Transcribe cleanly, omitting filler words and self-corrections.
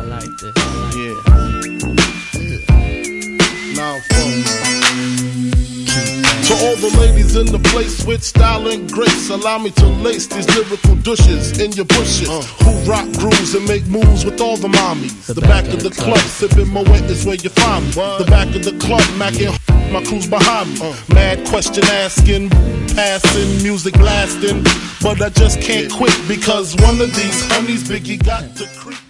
like this. Now, to all the ladies in the place with style and grace, allow me to lace these lyrical douches in your bushes who rock grooves and make moves with all the mommies. The back of the club, sipping Moet is where you find me. The back of the club, macking my crew's behind me. Mad question asking, passing, music blasting, but I just can't quit because one of these honeys Biggie got to creep.